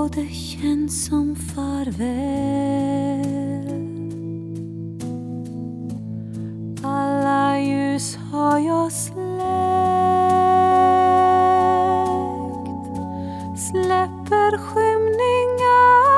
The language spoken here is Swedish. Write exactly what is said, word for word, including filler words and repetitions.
och det känns som farväl. Alla ljus har jag släckt, släpper skymningar